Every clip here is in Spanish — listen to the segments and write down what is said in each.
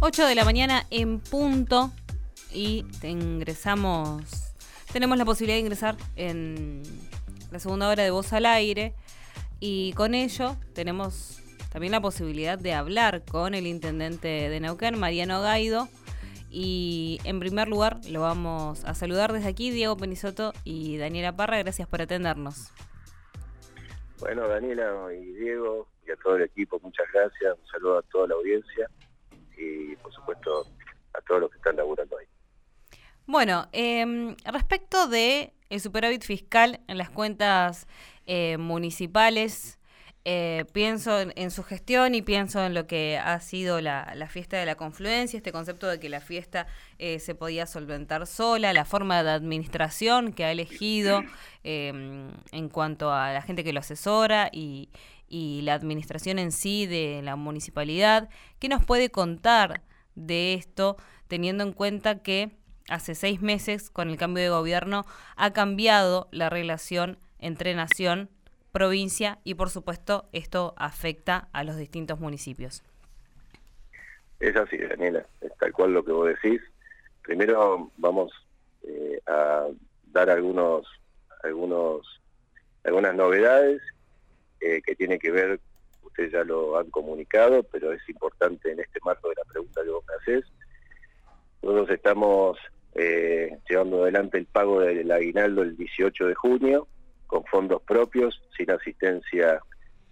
8 de la mañana en punto y tenemos la posibilidad de ingresar en la segunda hora de Voz al Aire y con ello tenemos también la posibilidad de hablar con el intendente de Neuquén, Mariano Gaido, y en primer lugar lo vamos a saludar desde aquí, Diego Penisoto y Daniela Parra. Gracias por atendernos. Bueno, Daniela y Diego y a todo el equipo, muchas gracias. Un saludo a toda la audiencia y, por supuesto, a todos los que están laburando ahí. Bueno, respecto de el superávit fiscal en las cuentas municipales, pienso en su gestión y pienso en lo que ha sido la fiesta de la confluencia, este concepto de que la fiesta se podía solventar sola, la forma de administración que ha elegido en cuanto a la gente que lo asesora y la administración en sí de la municipalidad. ¿Qué nos puede contar de esto, teniendo en cuenta que hace 6 meses, con el cambio de gobierno, ha cambiado la relación entre nación, provincia y, por supuesto, esto afecta a los distintos municipios? Es así, Daniela, es tal cual lo que vos decís. Primero vamos a dar algunas novedades que tienen que ver, ustedes ya lo han comunicado, pero es importante en este marco de la pregunta que vos me hacés. Nosotros estamos llevando adelante el pago del aguinaldo el 18 de junio, con fondos propios, sin asistencia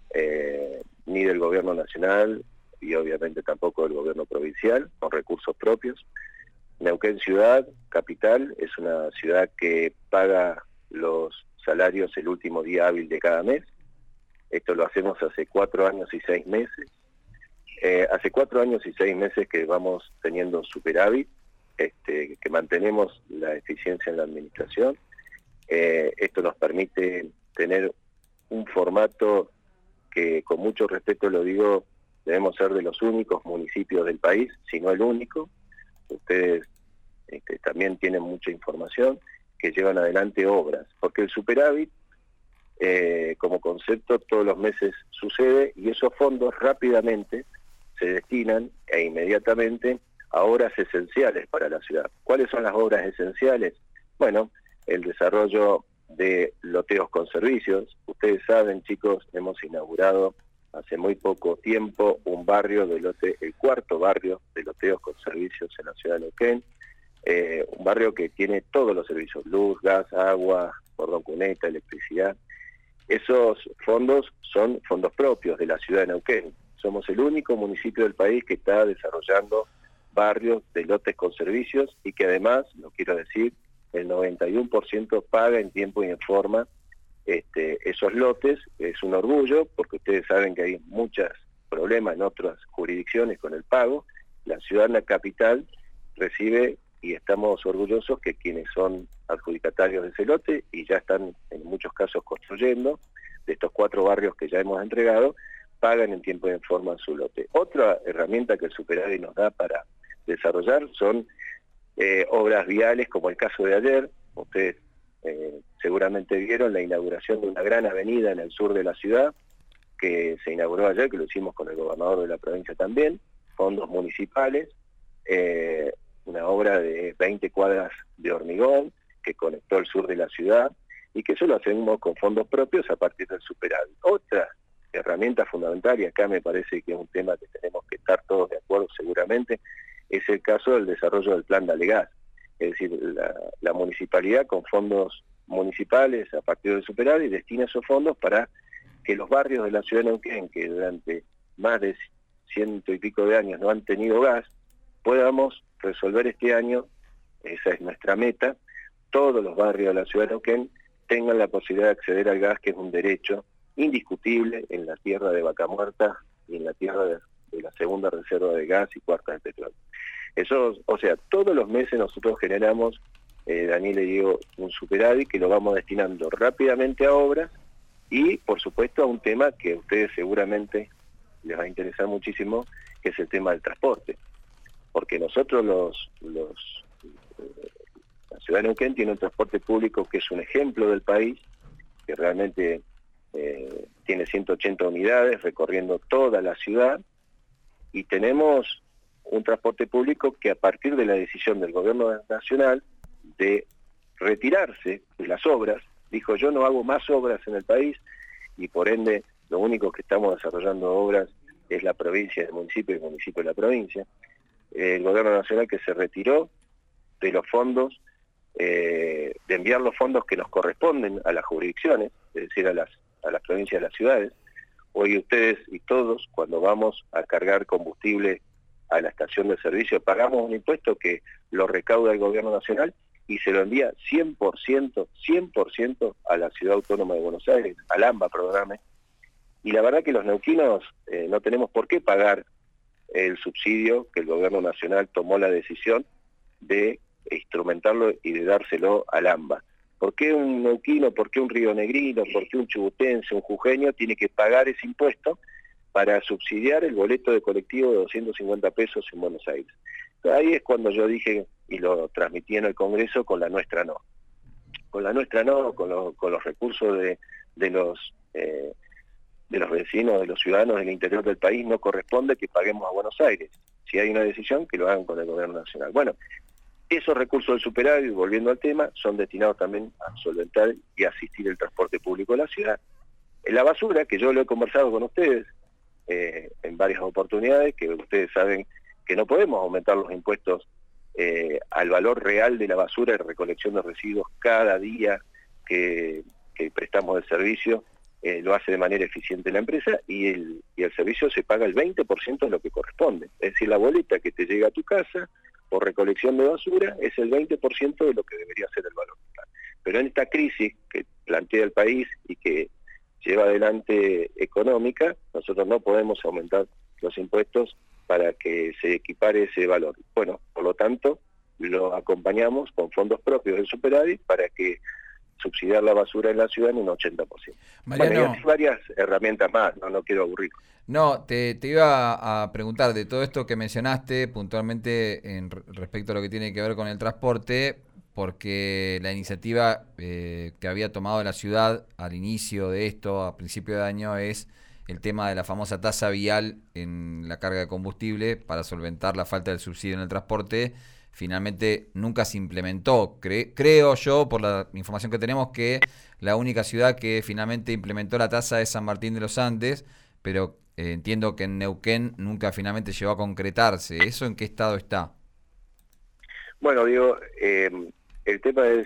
ni del gobierno nacional y obviamente tampoco del gobierno provincial, con recursos propios. Neuquén Ciudad, capital, es una ciudad que paga los salarios el último día hábil de cada mes. Esto lo hacemos hace 4 años y 6 meses. Hace 4 años y 6 meses que vamos teniendo superávit, que mantenemos la eficiencia en la administración. Esto nos permite tener un formato que, con mucho respeto lo digo, debemos ser de los únicos municipios del país, si no el único. Ustedes también tienen mucha información, que llevan adelante obras, porque el superávit como concepto todos los meses sucede y esos fondos rápidamente se destinan e inmediatamente a obras esenciales para la ciudad. ¿Cuáles son las obras esenciales? Bueno, el desarrollo de loteos con servicios. Ustedes saben, chicos, hemos inaugurado hace muy poco tiempo un barrio de el 4.º barrio de loteos con servicios en la ciudad de Neuquén, un barrio que tiene todos los servicios, luz, gas, agua, cordón cuneta, electricidad. Esos fondos son fondos propios de la ciudad de Neuquén. Somos el único municipio del país que está desarrollando barrios de lotes con servicios y que además, lo quiero decir, el 91% paga en tiempo y en forma esos lotes. Es un orgullo porque ustedes saben que hay muchos problemas en otras jurisdicciones con el pago. La ciudad, la capital, recibe y estamos orgullosos que quienes son adjudicatarios de ese lote y ya están en muchos casos construyendo, de estos 4 barrios que ya hemos entregado, pagan en tiempo y en forma su lote. Otra herramienta que el superávit nos da para desarrollar son obras viales, como el caso de ayer. Ustedes seguramente vieron la inauguración de una gran avenida en el sur de la ciudad, que se inauguró ayer, que lo hicimos con el gobernador de la provincia también, fondos municipales, una obra de 20 cuadras de hormigón que conectó el sur de la ciudad y que eso lo hacemos con fondos propios a partir del superávit. Otra herramienta fundamental, y acá me parece que es un tema que tenemos que estar todos de acuerdo seguramente, es el caso del desarrollo del plan Dale Gas. Es decir, la municipalidad con fondos municipales a partir del superávit destina esos fondos para que los barrios de la ciudad de Neuquén, que durante más de 100 y pico de años no han tenido gas, podamos resolver este año, esa es nuestra meta, todos los barrios de la ciudad de Neuquén tengan la posibilidad de acceder al gas, que es un derecho indiscutible en la tierra de Vaca Muerta y en la tierra de la segunda reserva de gas y cuarta de petróleo. Eso, o sea, todos los meses nosotros generamos, Daniel y Diego, un superávit que lo vamos destinando rápidamente a obras y, por supuesto, a un tema que a ustedes seguramente les va a interesar muchísimo, que es el tema del transporte. Porque nosotros la ciudad de Neuquén tiene un transporte público que es un ejemplo del país, que realmente tiene 180 unidades recorriendo toda la ciudad, y tenemos un transporte público que a partir de la decisión del gobierno nacional de retirarse de las obras, dijo yo no hago más obras en el país y por ende lo único que estamos desarrollando obras es la provincia, el municipio y el municipio de la provincia. El gobierno nacional que se retiró de los fondos, de enviar los fondos que nos corresponden a las jurisdicciones, es decir, a las provincias y a las ciudades. Hoy ustedes y todos, cuando vamos a cargar combustible a la estación de servicio, pagamos un impuesto que lo recauda el gobierno nacional y se lo envía 100% a la Ciudad Autónoma de Buenos Aires, al AMBA, perdóname. Y la verdad que los neuquinos no tenemos por qué pagar el subsidio que el gobierno nacional tomó la decisión de instrumentarlo y de dárselo al AMBA. ¿Por qué un neuquino, por qué un rionegrino, por qué un chubutense, un jujeño tiene que pagar ese impuesto para subsidiar el boleto de colectivo de 250 pesos en Buenos Aires? Ahí es cuando yo dije, y lo transmití en el Congreso, con la nuestra no. Con la nuestra no, con los recursos de los vecinos, de los ciudadanos del interior del país, no corresponde que paguemos a Buenos Aires. Si hay una decisión, que lo hagan con el gobierno nacional. Bueno, esos recursos del superávit, volviendo al tema, son destinados también a solventar y asistir el transporte público de la ciudad. En la basura, que yo lo he conversado con ustedes en varias oportunidades, que ustedes saben que no podemos aumentar los impuestos al valor real de la basura y recolección de residuos cada día que prestamos el servicio. Lo hace de manera eficiente la empresa y el servicio se paga el 20% de lo que corresponde. Es decir, la boleta que te llega a tu casa por recolección de basura es el 20% de lo que debería ser el valor total. Pero en esta crisis que plantea el país y que lleva adelante económica, nosotros no podemos aumentar los impuestos para que se equipare ese valor. Bueno, por lo tanto, lo acompañamos con fondos propios del superávit para que subsidiar la basura en la ciudad en un 80%. Mariano, bueno, y hay varias herramientas más, no quiero aburrir. No, te iba a preguntar de todo esto que mencionaste puntualmente respecto a lo que tiene que ver con el transporte, porque la iniciativa que había tomado la ciudad al inicio de esto, a principio de año, es el tema de la famosa tasa vial en la carga de combustible para solventar la falta del subsidio en el transporte. Finalmente nunca se implementó. Creo yo, por la información que tenemos, que la única ciudad que finalmente implementó la tasa es San Martín de los Andes, pero entiendo que en Neuquén nunca finalmente llegó a concretarse. ¿Eso en qué estado está? Bueno, Diego, el tema es,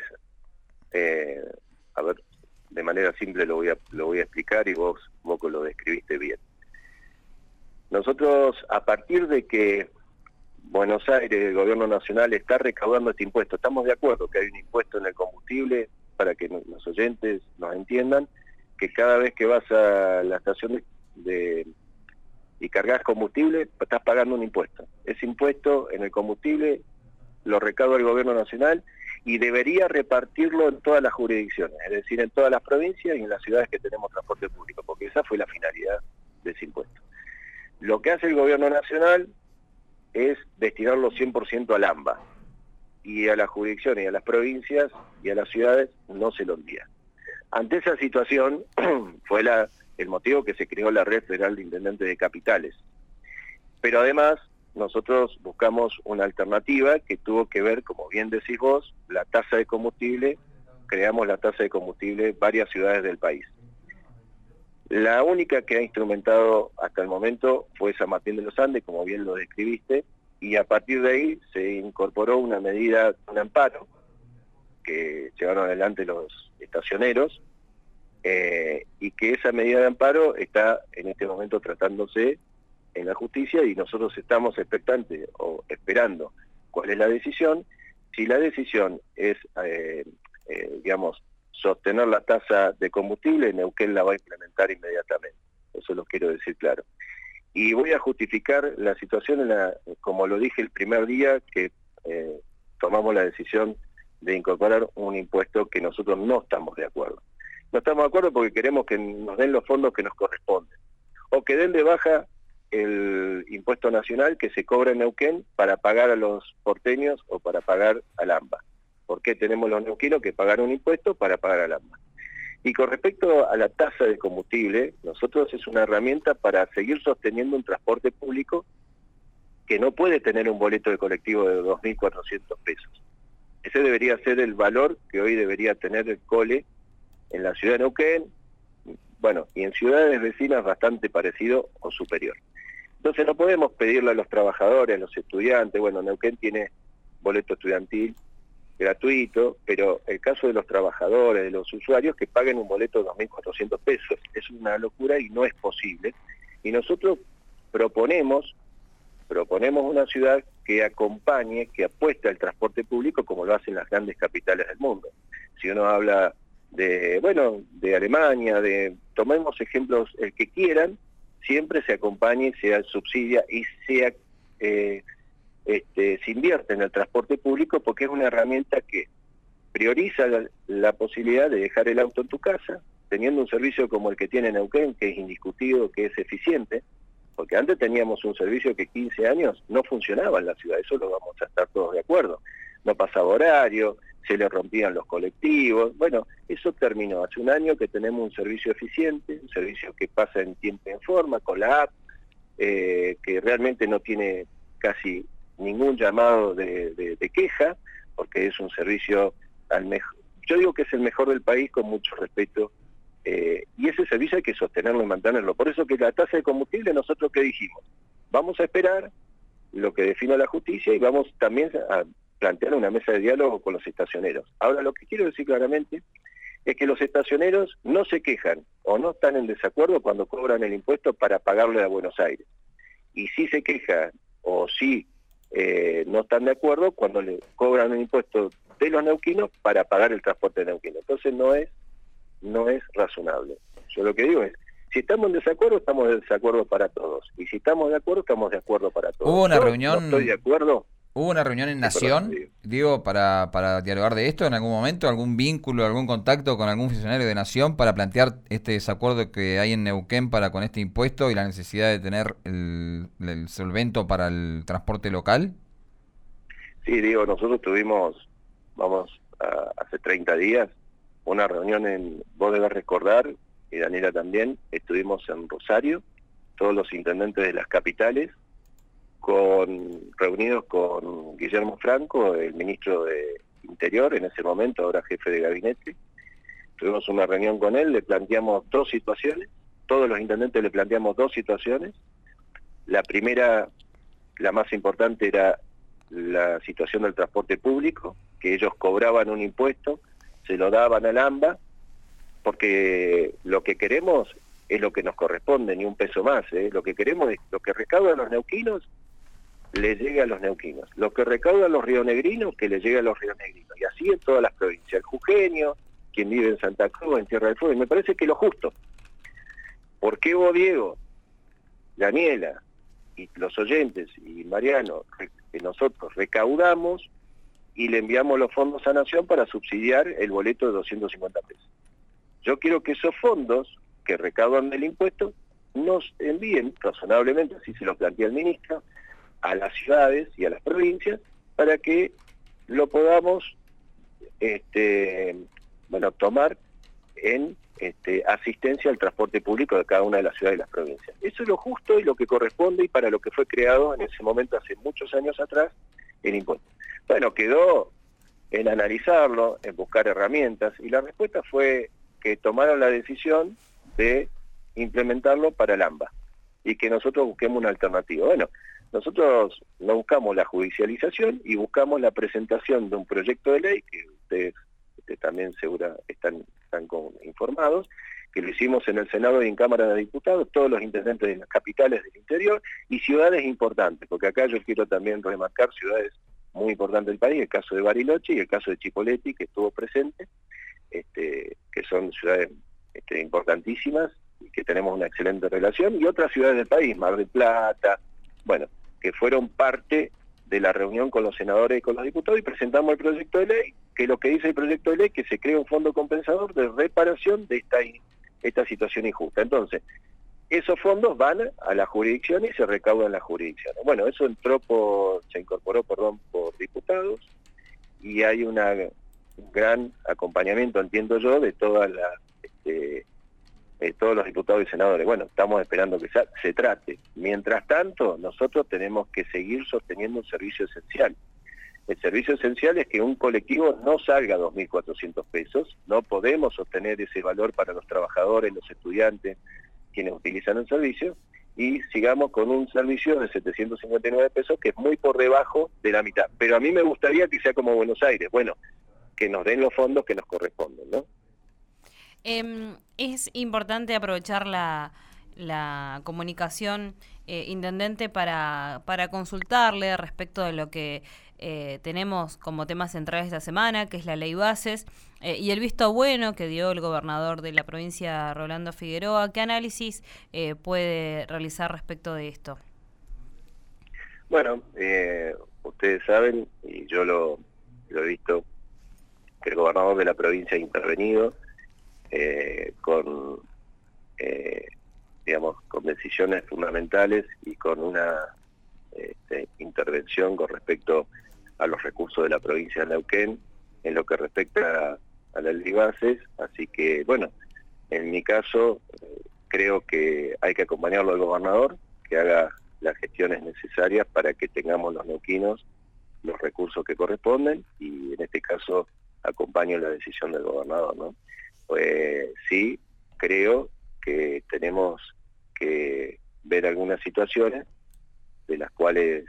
a ver, de manera simple lo voy a explicar y vos lo describiste bien. Nosotros, a partir de que Buenos Aires, el gobierno nacional, está recaudando este impuesto, estamos de acuerdo que hay un impuesto en el combustible, para que los oyentes nos entiendan, que cada vez que vas a la estación y cargas combustible, estás pagando un impuesto. Ese impuesto en el combustible lo recauda el gobierno nacional y debería repartirlo en todas las jurisdicciones, es decir, en todas las provincias y en las ciudades que tenemos transporte público, porque esa fue la finalidad de ese impuesto. Lo que hace el gobierno nacional es destinarlo 100% al AMBA, y a las jurisdicciones y a las provincias y a las ciudades no se lo envía. Ante esa situación fue el motivo que se creó la Red Federal de Intendentes de Capitales. Pero además nosotros buscamos una alternativa que tuvo que ver, como bien decís vos, la tasa de combustible. Creamos la tasa de combustible en varias ciudades del país. La única que ha instrumentado hasta el momento fue San Martín de los Andes, como bien lo describiste, y a partir de ahí se incorporó una medida, un amparo, que llevaron adelante los estacioneros, y que esa medida de amparo está en este momento tratándose en la justicia y nosotros estamos expectantes o esperando cuál es la decisión. Si la decisión es, sostener la tasa de combustible, Neuquén la va a implementar inmediatamente. Eso lo quiero decir claro. Y voy a justificar la situación, como lo dije el primer día que tomamos la decisión de incorporar un impuesto que nosotros no estamos de acuerdo. No estamos de acuerdo porque queremos que nos den los fondos que nos corresponden, o que den de baja el impuesto nacional que se cobra en Neuquén para pagar a los porteños o para pagar al AMBA. ¿Por qué tenemos los neuquinos que pagar un impuesto para pagar al AMBA? Y con respecto a la tasa de combustible, nosotros es una herramienta para seguir sosteniendo un transporte público que no puede tener un boleto de colectivo de 2.400 pesos. Ese debería ser el valor que hoy debería tener el cole en la ciudad de Neuquén, bueno, y en ciudades vecinas bastante parecido o superior. Entonces no podemos pedirle a los trabajadores, a los estudiantes, bueno, Neuquén tiene boleto estudiantil gratuito, pero el caso de los trabajadores, de los usuarios, que paguen un boleto de 2.400 pesos, es una locura y no es posible. Y nosotros proponemos una ciudad que acompañe, que apueste al transporte público como lo hacen las grandes capitales del mundo. Si uno habla de Alemania, tomemos ejemplos el que quieran, siempre se acompañe, se subsidia y se invierte en el transporte público porque es una herramienta que prioriza la posibilidad de dejar el auto en tu casa, teniendo un servicio como el que tiene Neuquén, que es indiscutido, que es eficiente, porque antes teníamos un servicio que 15 años no funcionaba en la ciudad, eso lo vamos a estar todos de acuerdo. No pasaba horario, se le rompían los colectivos, bueno, eso terminó. Hace un año que tenemos un servicio eficiente, un servicio que pasa en tiempo y en forma, con la app, que realmente no tiene casi ningún llamado de queja, porque es un servicio al mejor. Yo digo que es el mejor del país con mucho respeto, y ese servicio hay que sostenerlo y mantenerlo. Por eso que la tasa de combustible, nosotros ¿qué dijimos? Vamos a esperar lo que defina la justicia y vamos también a plantear una mesa de diálogo con los estacioneros. Ahora, lo que quiero decir claramente es que los estacioneros no se quejan o no están en desacuerdo cuando cobran el impuesto para pagarle a Buenos Aires. Y sí se quejan o sí no están de acuerdo cuando le cobran el impuesto de los neuquinos para pagar el transporte neuquino. Entonces no es razonable. Yo lo que digo es, si estamos en desacuerdo, estamos en desacuerdo para todos. Y si estamos de acuerdo, estamos de acuerdo para todos. ¿Hubo una Yo reunión? no estoy de acuerdo. ¿Hubo una reunión en Nación, digo, para dialogar de esto en algún momento? ¿Algún vínculo, algún contacto con algún funcionario de Nación para plantear este desacuerdo que hay en Neuquén con este impuesto y la necesidad de tener el solvento para el transporte local? Sí, digo, nosotros tuvimos, hace 30 días, una reunión vos debes recordar, y Daniela también, estuvimos en Rosario, todos los intendentes de las capitales, reunidos con Guillermo Franco, el ministro de Interior, en ese momento, ahora jefe de gabinete. Tuvimos una reunión con él, le planteamos dos situaciones, todos los intendentes le planteamos dos situaciones. La primera, la más importante, era la situación del transporte público, que ellos cobraban un impuesto, se lo daban al AMBA, porque lo que queremos es lo que nos corresponde, ni un peso más, lo que queremos es lo que recaudan los neuquinos, le llegue a los neuquinos. Lo que recaudan los rionegrinos, que le llegue a los rionegrinos. Y así en todas las provincias. El jujeño, quien vive en Santa Cruz, en Tierra del Fuego, y me parece que lo justo. ¿Por qué vos, Diego, Daniela, y los oyentes, y Mariano, que nosotros recaudamos y le enviamos los fondos a Nación para subsidiar el boleto de 250 pesos? Yo quiero que esos fondos que recaudan del impuesto nos envíen razonablemente, así se lo plantea el ministro, a las ciudades y a las provincias para que lo podamos tomar en asistencia al transporte público de cada una de las ciudades y las provincias. Eso es lo justo y lo que corresponde y para lo que fue creado en ese momento, hace muchos años atrás, el impuesto. Bueno, quedó en analizarlo, en buscar herramientas, y la respuesta fue que tomaron la decisión de implementarlo para el AMBA y que nosotros busquemos una alternativa. Bueno, nosotros no buscamos la judicialización y buscamos la presentación de un proyecto de ley, que ustedes también segura están informados, que lo hicimos en el Senado y en Cámara de Diputados, todos los intendentes de las capitales del interior y ciudades importantes, porque acá yo quiero también remarcar ciudades muy importantes del país, el caso de Bariloche y el caso de Chipoleti, que estuvo presente, que son ciudades importantísimas y que tenemos una excelente relación, y otras ciudades del país, Mar del Plata, bueno, que fueron parte de la reunión con los senadores y con los diputados, y presentamos el proyecto de ley, que lo que dice el proyecto de ley es que se crea un fondo compensador de reparación de esta situación injusta. Entonces, esos fondos van a las jurisdicciones y se recaudan en las jurisdicciones. Bueno, eso se incorporó por diputados, y hay un gran acompañamiento, entiendo yo, de todas las todos los diputados y senadores. Bueno, estamos esperando que se trate. Mientras tanto, nosotros tenemos que seguir sosteniendo un servicio esencial. El servicio esencial es que un colectivo no salga a 2.400 pesos, no podemos sostener ese valor para los trabajadores, los estudiantes, quienes utilizan el servicio, y sigamos con un servicio de 759 pesos, que es muy por debajo de la mitad. Pero a mí me gustaría que sea como Buenos Aires, bueno, que nos den los fondos que nos corresponden, ¿no? Es importante aprovechar la comunicación, intendente, para consultarle respecto de lo que tenemos como temas centrales esta semana, que es la ley bases, y el visto bueno que dio el gobernador de la provincia, Rolando Figueroa. ¿Qué análisis puede realizar respecto de esto? Bueno, ustedes saben, y yo lo he visto, que el gobernador de la provincia ha intervenido con decisiones fundamentales y con una intervención con respecto a los recursos de la provincia de Neuquén en lo que respecta a las ley bases. Así que, bueno, en mi caso creo que hay que acompañarlo al gobernador, que haga las gestiones necesarias para que tengamos los neuquinos los recursos que corresponden, y en este caso acompaño la decisión del gobernador, ¿no? Pues sí, creo que tenemos que ver algunas situaciones de las cuales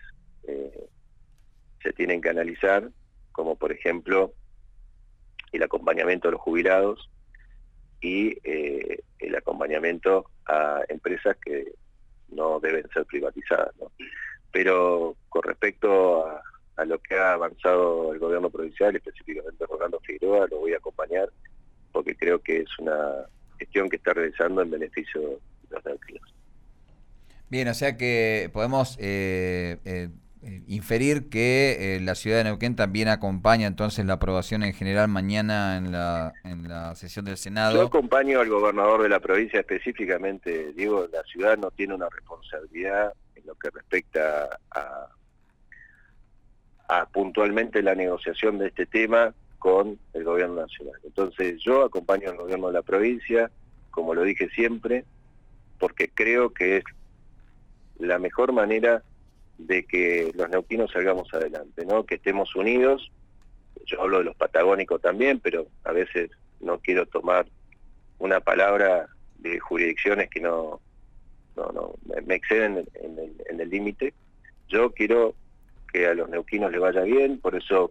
se tienen que analizar, como por ejemplo el acompañamiento a los jubilados y el acompañamiento a empresas que no deben ser privatizadas, ¿no? Pero con respecto a lo que ha avanzado el gobierno provincial, específicamente Rolando Figueroa, lo voy a acompañar porque creo que es una gestión que está realizando en beneficio de los neuquinos. Bien, o sea que podemos inferir que la ciudad de Neuquén también acompaña entonces la aprobación en general mañana en la sesión del Senado. Yo acompaño al gobernador de la provincia específicamente, digo, la ciudad no tiene una responsabilidad en lo que respecta a puntualmente la negociación de este tema con el gobierno nacional. Entonces yo acompaño al gobierno de la provincia, como lo dije siempre, porque creo que es la mejor manera de que los neuquinos salgamos adelante, ¿no? Que estemos unidos. Yo hablo de los patagónicos también, pero a veces no quiero tomar una palabra de jurisdicciones que no me exceden en el límite. Yo quiero que a los neuquinos les vaya bien, por eso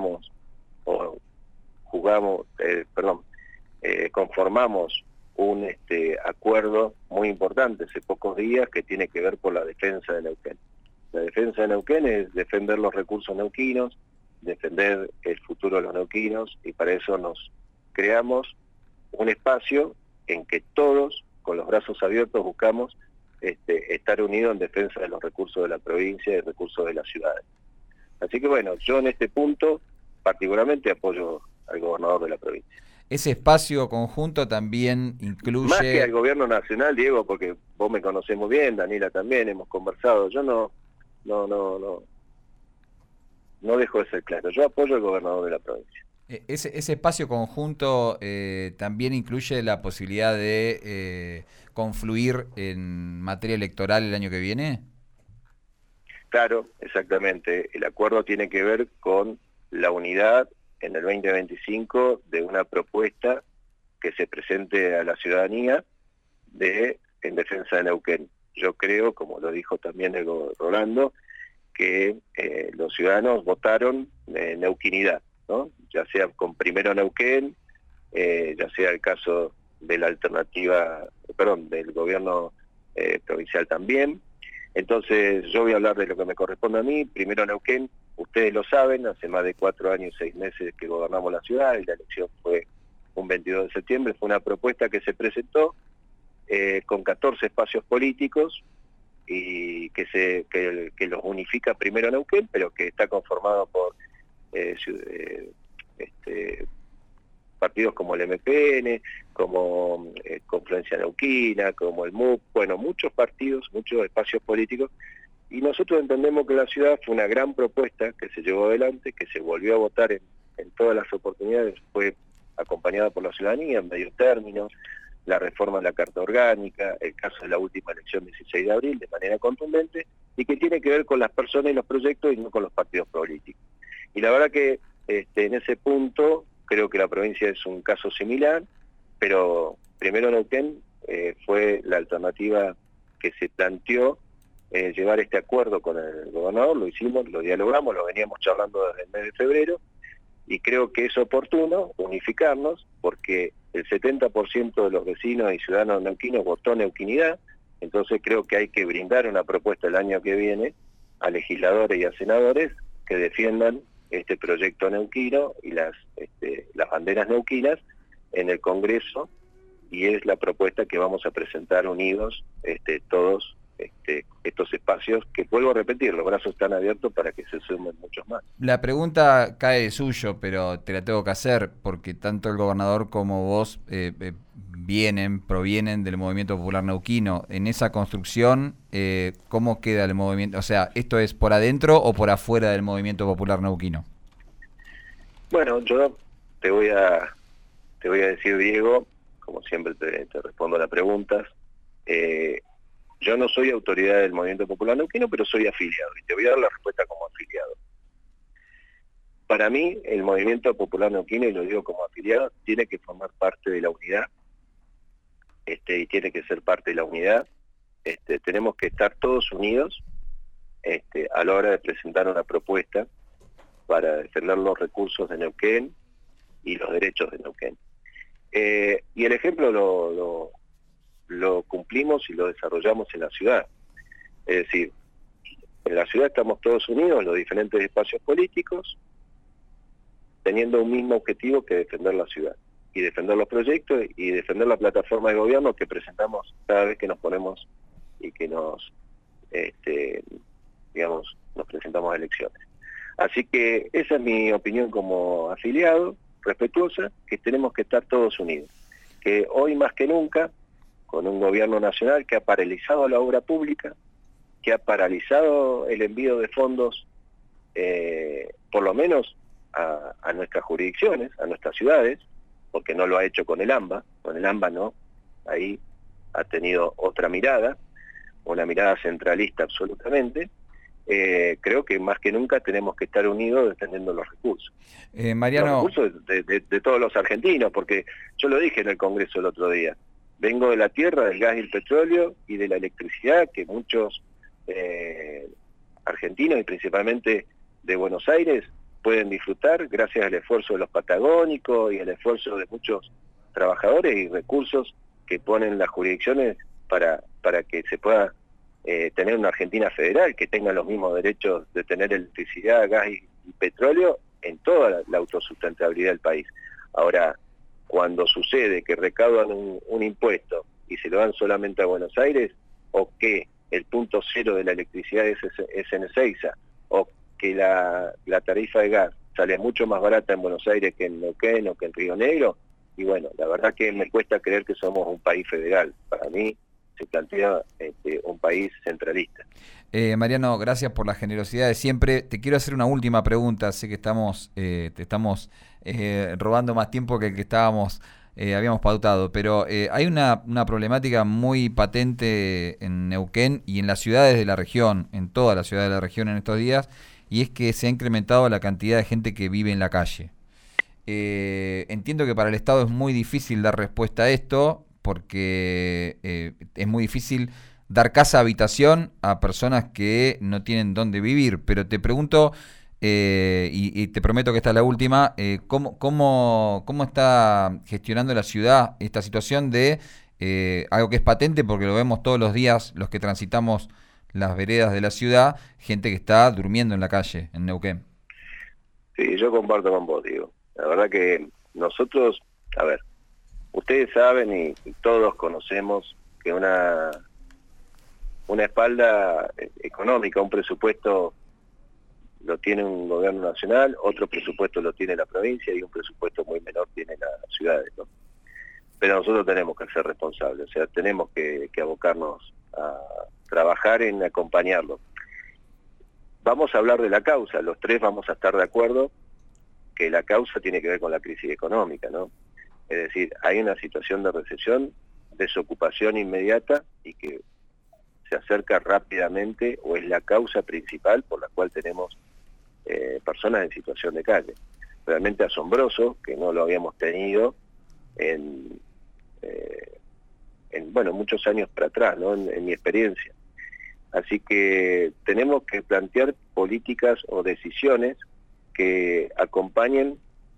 conformamos un acuerdo muy importante hace pocos días que tiene que ver por la defensa de Neuquén. La defensa de Neuquén es defender los recursos neuquinos, defender el futuro de los neuquinos, y para eso nos creamos un espacio en que todos, con los brazos abiertos, buscamos estar unidos en defensa de los recursos de la provincia y recursos de las ciudades. Así que bueno, yo en este punto particularmente apoyo al gobernador de la provincia. Ese espacio conjunto también incluye... Más que al gobierno nacional, Diego, porque vos me conocés muy bien, Daniela también, hemos conversado, yo no dejo de ser claro, yo apoyo al gobernador de la provincia. Ese espacio conjunto también incluye la posibilidad de confluir en materia electoral el año que viene. Claro, exactamente. El acuerdo tiene que ver con la unidad en el 2025 de una propuesta que se presente a la ciudadanía en defensa de Neuquén. Yo creo, como lo dijo también el Rolando, que los ciudadanos votaron neuquinidad, ¿no? Ya sea con Primero Neuquén, ya sea el caso de la alternativa, del gobierno provincial también. Entonces yo voy a hablar de lo que me corresponde a mí. Primero Neuquén, ustedes lo saben, hace más de 4 años y 6 meses que gobernamos la ciudad, y la elección fue un 22 de septiembre, fue una propuesta que se presentó con 14 espacios políticos, y que los unifica Primero Neuquén, pero que está conformado por partidos como el MPN, como Confluencia Neuquina, como el MUC, bueno, muchos partidos, muchos espacios políticos, y nosotros entendemos que la ciudad fue una gran propuesta que se llevó adelante, que se volvió a votar en todas las oportunidades, fue acompañada por la ciudadanía en medio término, la reforma de la Carta Orgánica, el caso de la última elección 16 de abril, de manera contundente, y que tiene que ver con las personas y los proyectos y no con los partidos políticos. Y la verdad que en ese punto creo que la provincia es un caso similar, pero primero Neuquén fue la alternativa que se planteó, llevar este acuerdo con el gobernador, lo hicimos, lo dialogamos, lo veníamos charlando desde el mes de febrero, y creo que es oportuno unificarnos porque el 70% de los vecinos y ciudadanos neuquinos votó neuquinidad, entonces creo que hay que brindar una propuesta el año que viene a legisladores y a senadores que defiendan este proyecto neuquino y las banderas neuquinas en el Congreso, y es la propuesta que vamos a presentar unidos todos estos espacios, que vuelvo a repetir, los brazos están abiertos para que se sumen muchos más. La pregunta cae de suyo, pero te la tengo que hacer, porque tanto el gobernador como vos provienen del Movimiento Popular Neuquino. En esa construcción, ¿cómo queda el movimiento? O sea, ¿esto es por adentro o por afuera del Movimiento Popular Neuquino? Bueno, yo te voy a decir, Diego, como siempre te respondo a las preguntas. Yo no soy autoridad del Movimiento Popular Neuquino, pero soy afiliado, y te voy a dar la respuesta como afiliado. Para mí, el Movimiento Popular Neuquino, y lo digo como afiliado, tiene que formar parte de la unidad, y tiene que ser parte de la unidad. Tenemos que estar todos unidos a la hora de presentar una propuesta para defender los recursos de Neuquén y los derechos de Neuquén. Y el ejemplo lo cumplimos y lo desarrollamos en la ciudad. Es decir, en la ciudad estamos todos unidos, en los diferentes espacios políticos, teniendo un mismo objetivo, que defender la ciudad, y defender los proyectos, y defender la plataforma de gobierno que presentamos cada vez que nos ponemos y que nos presentamos a elecciones. Así que esa es mi opinión como afiliado, respetuosa, que tenemos que estar todos unidos. Que hoy más que nunca, con un gobierno nacional que ha paralizado la obra pública, que ha paralizado el envío de fondos, por lo menos a nuestras jurisdicciones, a nuestras ciudades, porque no lo ha hecho con el AMBA no, ahí ha tenido otra mirada, una mirada centralista absolutamente. Creo que más que nunca tenemos que estar unidos defendiendo los recursos. Mariano, los recursos de todos los argentinos, porque yo lo dije en el Congreso el otro día, vengo de la tierra, del gas y el petróleo y de la electricidad que muchos argentinos y principalmente de Buenos Aires pueden disfrutar gracias al esfuerzo de los patagónicos y al esfuerzo de muchos trabajadores y recursos que ponen las jurisdicciones para que se pueda tener una Argentina federal, que tenga los mismos derechos de tener electricidad, gas y petróleo en toda la autosustentabilidad del país. Ahora, cuando sucede que recaudan un impuesto y se lo dan solamente a Buenos Aires, o que el punto cero de la electricidad es en Ezeiza, o que la tarifa de gas sale mucho más barata en Buenos Aires que en Neuquén o que en Río Negro, y bueno, la verdad que me cuesta creer que somos un país federal. Para mí se plantea un país centralista. Mariano, gracias por la generosidad de siempre. Te quiero hacer una última pregunta. Sé que te estamos robando más tiempo que el que habíamos pautado, pero hay una problemática muy patente en Neuquén y en las ciudades de la región, en todas las ciudades de la región en estos días, y es que se ha incrementado la cantidad de gente que vive en la calle. Entiendo que para el Estado es muy difícil dar respuesta a esto, porque es muy difícil dar casa-habitación a personas que no tienen dónde vivir. Pero te pregunto, y te prometo que esta es la última, ¿cómo está gestionando la ciudad esta situación de algo que es patente, porque lo vemos todos los días los que transitamos las veredas de la ciudad, gente que está durmiendo en la calle, en Neuquén? Sí, yo comparto con vos, Diego. La verdad que nosotros, a ver, ustedes saben y todos conocemos que una espalda económica, un presupuesto lo tiene un gobierno nacional, otro presupuesto lo tiene la provincia y un presupuesto muy menor tiene las ciudades, ¿no? Pero nosotros tenemos que ser responsables, o sea, tenemos que abocarnos a trabajar en acompañarlo. Vamos a hablar de la causa, los tres vamos a estar de acuerdo que la causa tiene que ver con la crisis económica, ¿no? Es decir, hay una situación de recesión desocupación inmediata y que se acerca rápidamente o es la causa principal por la cual tenemos personas en situación de calle. Realmente asombroso, que no lo habíamos tenido en muchos años para atrás, ¿no? En mi experiencia. Así que tenemos que plantear políticas o decisiones que acompañen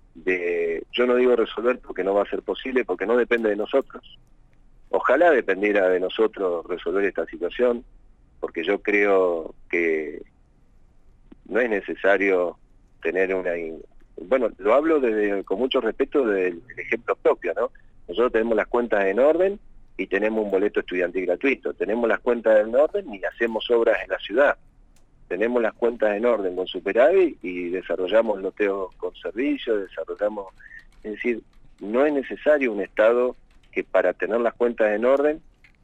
yo no digo resolver porque no va a ser posible, porque no depende de nosotros. Ojalá dependiera de nosotros resolver esta situación, porque yo creo que no es necesario tener lo hablo con mucho respeto del ejemplo propio, ¿no? Nosotros tenemos las cuentas en orden y tenemos un boleto estudiantil gratuito. Tenemos las cuentas en orden y hacemos obras en la ciudad. Tenemos las cuentas en orden con superávit y desarrollamos loteos con servicios, es decir, no es necesario un Estado que para tener las cuentas en orden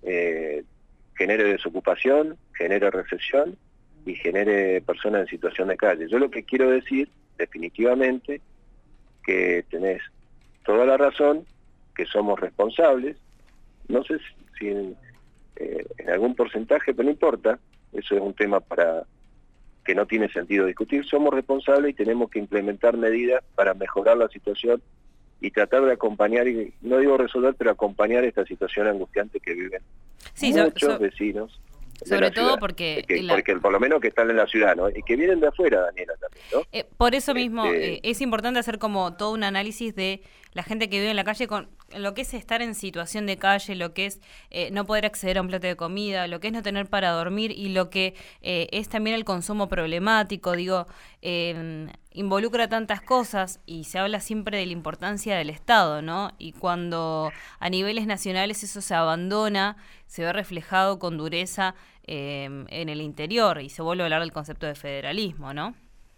genere desocupación, genere recesión y genere personas en situación de calle. Yo lo que quiero decir, definitivamente, que tenés toda la razón, que somos responsables, no sé si en algún porcentaje, pero no importa, eso es un tema que no tiene sentido discutir. Somos responsables y tenemos que implementar medidas para mejorar la situación y tratar de acompañar, y no digo resolver, pero acompañar esta situación angustiante que viven muchos vecinos. Sobre todo porque por lo menos que están en la ciudad, ¿no? Y que vienen de afuera, Daniela, también, ¿no? Por eso mismo es importante hacer como todo un análisis de la gente que vive en la calle, con lo que es estar en situación de calle, lo que es no poder acceder a un plato de comida, lo que es no tener para dormir y lo que es también el consumo problemático. Digo, involucra tantas cosas y se habla siempre de la importancia del Estado, ¿no? Y cuando a niveles nacionales eso se abandona, se ve reflejado con dureza en el interior y se vuelve a hablar del concepto de federalismo, ¿no?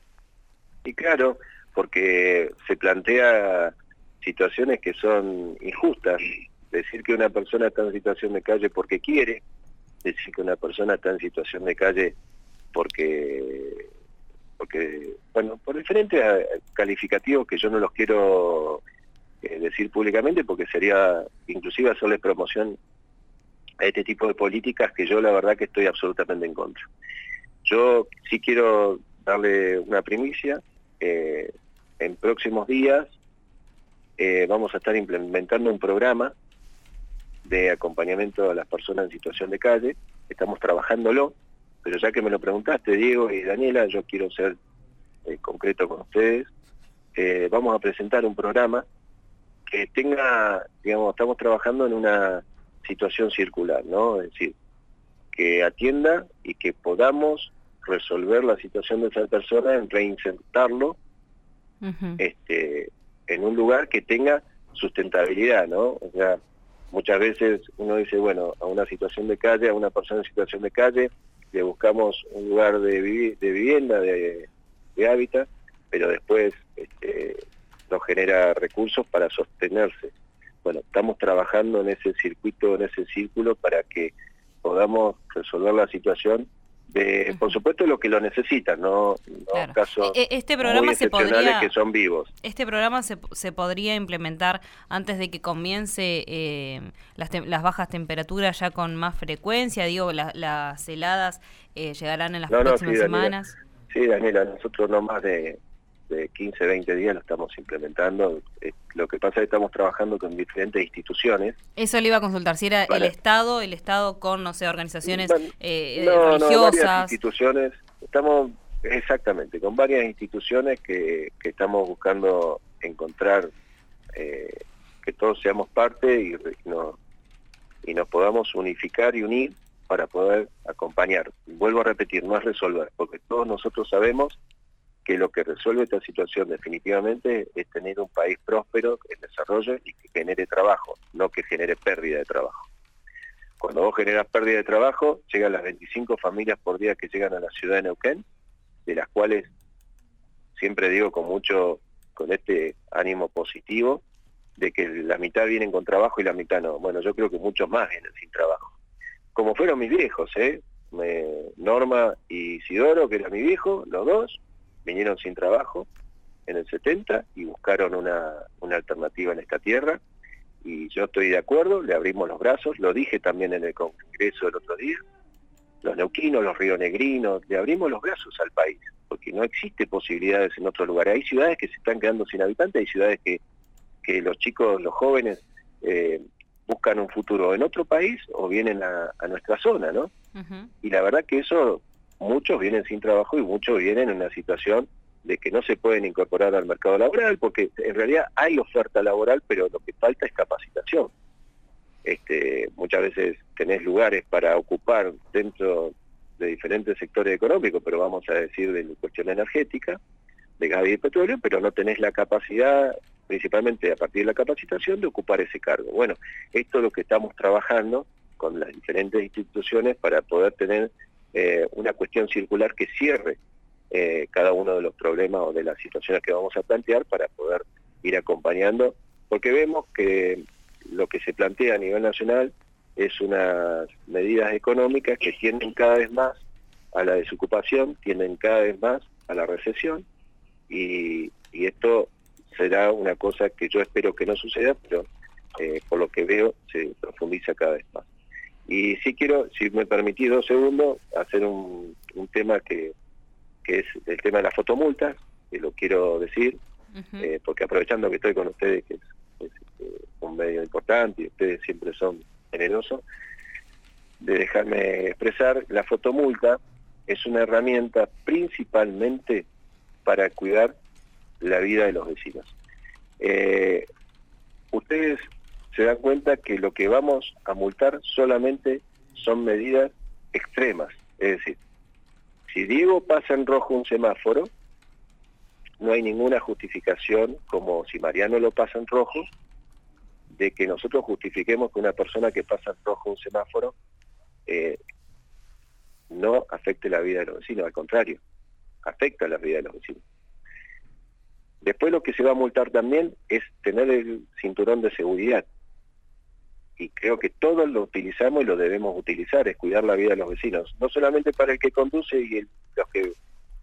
Y claro, porque se plantea situaciones que son injustas. Decir que una persona está en situación de calle porque quiere, decir que una persona está en situación de calle porque por diferentes calificativos que yo no los quiero decir públicamente, porque sería inclusive hacerle promoción a este tipo de políticas que yo la verdad que estoy absolutamente en contra. Yo sí quiero darle una primicia. En próximos días vamos a estar implementando un programa de acompañamiento a las personas en situación de calle. Estamos trabajándolo, pero ya que me lo preguntaste, Diego y Daniela, yo quiero ser concreto con ustedes. Vamos a presentar un programa que tenga, estamos trabajando en una situación circular, ¿no? Es decir, que atienda y que podamos resolver la situación de esa persona, en reinsertarlo en un lugar que tenga sustentabilidad, ¿no? O sea, muchas veces uno dice, bueno, a una situación de calle, a una persona en situación de calle, le buscamos un lugar de vivienda, de hábitat, pero después no genera recursos para sostenerse. Bueno, estamos trabajando en ese circuito, en ese círculo, para que podamos resolver la situación de, por supuesto, lo que lo necesitan, no claro. Casos este programa muy excepcionales que son vivos. Este programa se podría implementar antes de que comience las bajas temperaturas ya con más frecuencia. Digo, las heladas llegarán en las próximas semanas. Sí, Daniela, nosotros no más de 15, 20 días lo estamos implementando. Lo que pasa es que estamos trabajando con diferentes instituciones. Eso le iba a consultar, si era el Estado con, no sé, organizaciones religiosas. No, varias instituciones. Estamos, exactamente, con varias instituciones que estamos buscando encontrar que todos seamos parte y nos podamos unificar y unir para poder acompañar. Vuelvo a repetir, no es resolver, porque todos nosotros sabemos que lo que resuelve esta situación definitivamente es tener un país próspero, en desarrollo y que genere trabajo, no que genere pérdida de trabajo. Cuando vos generas pérdida de trabajo, llegan las 25 familias por día que llegan a la ciudad de Neuquén, de las cuales, siempre digo con este ánimo positivo, de que la mitad vienen con trabajo y la mitad no. Bueno, yo creo que muchos más vienen sin trabajo. Como fueron mis viejos, Norma y Isidoro, que era mi viejo, los dos, vinieron sin trabajo en el 70 y buscaron una alternativa en esta tierra y yo estoy de acuerdo, le abrimos los brazos, lo dije también en el Congreso el otro día, los neuquinos, los rionegrinos, le abrimos los brazos al país, porque no existe posibilidades en otro lugar. Hay ciudades que se están quedando sin habitantes, hay ciudades que los chicos, los jóvenes, buscan un futuro en otro país o vienen a nuestra zona, ¿no? Ujú. Y la verdad que eso, muchos vienen sin trabajo y muchos vienen en una situación de que no se pueden incorporar al mercado laboral, porque en realidad hay oferta laboral, pero lo que falta es capacitación. Muchas veces tenés lugares para ocupar dentro de diferentes sectores económicos, pero vamos a decir de la cuestión energética, de gas y de petróleo, pero no tenés la capacidad, principalmente a partir de la capacitación, de ocupar ese cargo. Bueno, esto es lo que estamos trabajando con las diferentes instituciones para poder tener una cuestión circular que cierre cada uno de los problemas o de las situaciones que vamos a plantear para poder ir acompañando, porque vemos que lo que se plantea a nivel nacional es unas medidas económicas que tienden cada vez más a la desocupación, tienden cada vez más a la recesión, y esto será una cosa que yo espero que no suceda, pero por lo que veo se profundiza cada vez más. Y sí quiero, si me permitís 2 segundos, hacer un tema que es el tema de las fotomultas, que lo quiero decir, Ujú. porque aprovechando que estoy con ustedes, que es un medio importante y ustedes siempre son generosos, de dejarme expresar, la fotomulta es una herramienta principalmente para cuidar la vida de los vecinos. Ustedes se dan cuenta que lo que vamos a multar solamente son medidas extremas, es decir, si Diego pasa en rojo un semáforo, no hay ninguna justificación, como si Mariano lo pasa en rojo, de que nosotros justifiquemos que una persona que pasa en rojo un semáforo no afecte la vida de los vecinos, al contrario, afecta la vida de los vecinos. Después lo que se va a multar también es tener el cinturón de seguridad. Y creo que todos lo utilizamos y lo debemos utilizar, es cuidar la vida de los vecinos. No solamente para el que conduce y los que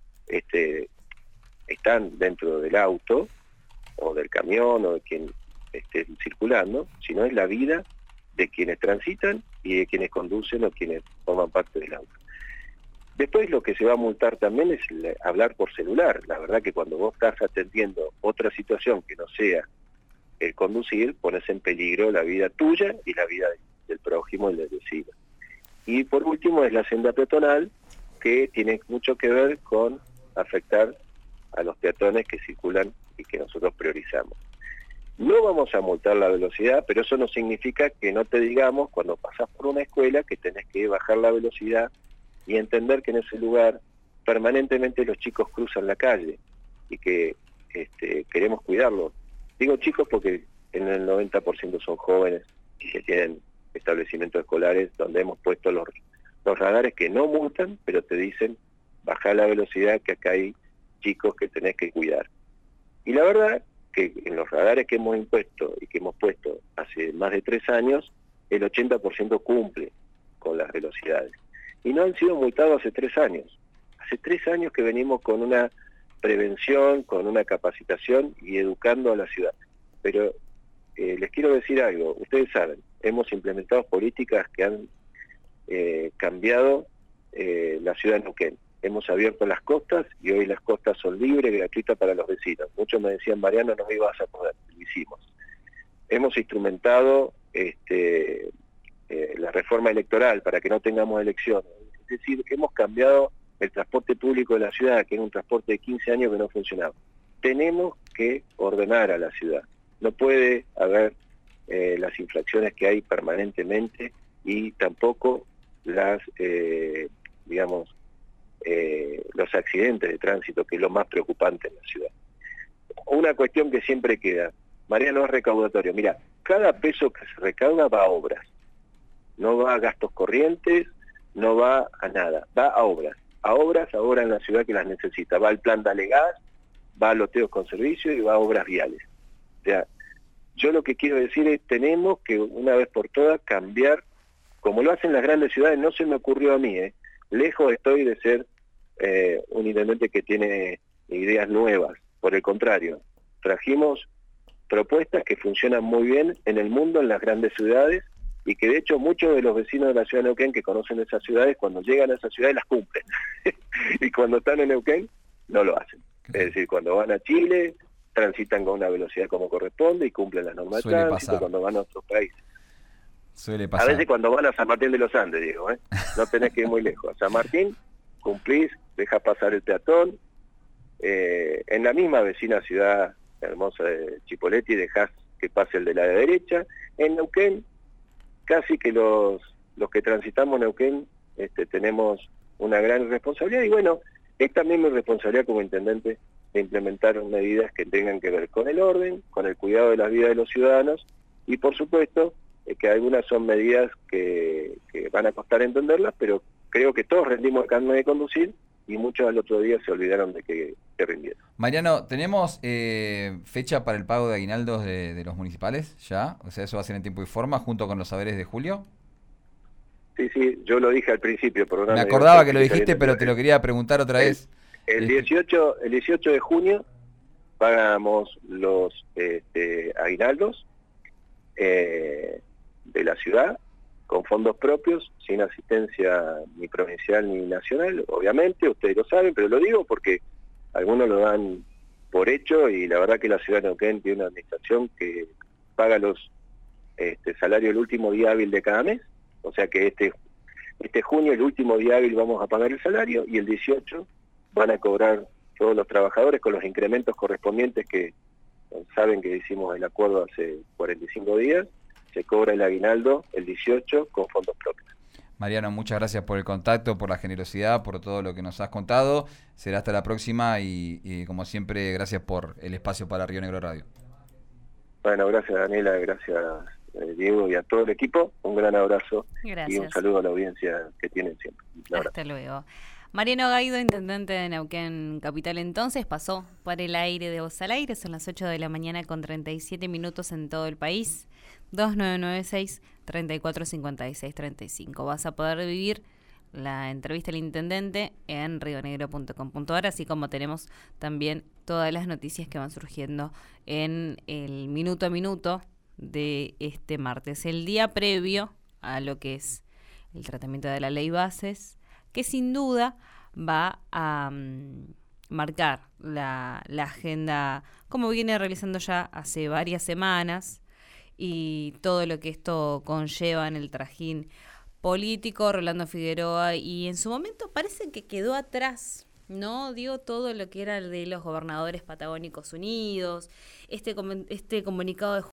están dentro del auto, o del camión, o de quien esté circulando, sino es la vida de quienes transitan y de quienes conducen o quienes forman parte del auto. Después lo que se va a multar también es hablar por celular. La verdad que cuando vos estás atendiendo otra situación que no sea el conducir, pones en peligro la vida tuya y la vida del prójimo y del vecino. Y por último es la senda peatonal, que tiene mucho que ver con afectar a los peatones que circulan y que nosotros priorizamos. No vamos a multar la velocidad, pero eso no significa que no te digamos cuando pasás por una escuela que tenés que bajar la velocidad y entender que en ese lugar permanentemente los chicos cruzan la calle y que queremos cuidarlos. Digo chicos porque en el 90% son jóvenes que tienen establecimientos escolares donde hemos puesto los radares que no multan, pero te dicen baja la velocidad, que acá hay chicos que tenés que cuidar. Y la verdad que en los radares que hemos impuesto y que hemos puesto hace más de 3 años, el 80% cumple con las velocidades. Y no han sido multados hace 3 años. Hace 3 años que venimos con una prevención, con una capacitación y educando a la ciudad. Pero les quiero decir algo, ustedes saben, hemos implementado políticas que han cambiado la ciudad de Neuquén. Hemos abierto las costas y hoy las costas son libres, gratuitas para los vecinos. Muchos me decían, Mariano, no ibas a poder, lo hicimos. Hemos instrumentado la reforma electoral para que no tengamos elecciones. Es decir, hemos cambiado el transporte público de la ciudad, que era un transporte de 15 años que no funcionaba. Tenemos que ordenar a la ciudad. No puede haber las infracciones que hay permanentemente y tampoco las, los accidentes de tránsito, que es lo más preocupante en la ciudad. Una cuestión que siempre queda, Mariano, es recaudatorio. Mira, cada peso que se recauda va a obras. No va a gastos corrientes, no va a nada, va a obras. A obras ahora en la ciudad que las necesita. Va al plan Dale Gas, va a loteos con servicio y va a obras viales. O sea, yo lo que quiero decir es, tenemos que una vez por todas cambiar, como lo hacen las grandes ciudades. No se me ocurrió a mí, lejos estoy de ser un intendente que tiene ideas nuevas. Por el contrario, trajimos propuestas que funcionan muy bien en el mundo, en las grandes ciudades, y que de hecho muchos de los vecinos de la ciudad de Neuquén que conocen esas ciudades, cuando llegan a esas ciudades las cumplen. Y cuando están en Neuquén, no lo hacen. Es decir, cuando van a Chile, transitan con una velocidad como corresponde y cumplen las normas de tránsito. Cuando van a otros países. Suele pasar. A veces cuando van a San Martín de los Andes, digo, no tenés que ir muy lejos. A San Martín, cumplís, dejás pasar el peatón. En la misma vecina ciudad hermosa de Chipoleti, dejás que pase el de la derecha. En Neuquén, casi que los que transitamos Neuquén tenemos una gran responsabilidad, y bueno, es también mi responsabilidad como intendente de implementar medidas que tengan que ver con el orden, con el cuidado de las vidas de los ciudadanos, y por supuesto que algunas son medidas que van a costar entenderlas, pero creo que todos rendimos el carnet de conducir y muchos al otro día se olvidaron de que rindieron. Mariano, ¿tenemos fecha para el pago de aguinaldos de los municipales ya? O sea, ¿eso va a ser en tiempo y forma junto con los saberes de julio? Sí, yo lo dije al principio. Me acordaba que lo dijiste, pero te lo quería preguntar otra vez. El 18 de junio pagamos los aguinaldos de la ciudad con fondos propios, sin asistencia ni provincial ni nacional, obviamente, ustedes lo saben, pero lo digo porque algunos lo dan por hecho, y la verdad que la ciudad de Neuquén tiene una administración que paga los salarios el último día hábil de cada mes, o sea que este junio, el último día hábil, vamos a pagar el salario, y el 18 van a cobrar todos los trabajadores con los incrementos correspondientes que saben que hicimos el acuerdo hace 45 días, se cobra el aguinaldo el 18 con fondos propios. Mariano, muchas gracias por el contacto, por la generosidad, por todo lo que nos has contado. Será hasta la próxima y como siempre, gracias por el espacio para Río Negro Radio. Bueno, gracias Daniela, gracias Diego y a todo el equipo. Un gran abrazo. Gracias. Y un saludo a la audiencia que tienen siempre. Hasta luego. Mariano Gaido, intendente de Neuquén Capital, entonces pasó por el aire de Voz al Aire. Son las 8 de la mañana con 37 minutos en todo el país. 2996-345635. Vas a poder vivir la entrevista al intendente en rionegro.com.ar, así como tenemos también todas las noticias que van surgiendo en el minuto a minuto de este martes, el día previo a lo que es el tratamiento de la ley Bases, que sin duda va a marcar la agenda, como viene realizando ya hace varias semanas, y todo lo que esto conlleva en el trajín político. Rolando Figueroa, y en su momento parece que quedó atrás, ¿no? Dio todo lo que era el de los gobernadores patagónicos unidos, este comunicado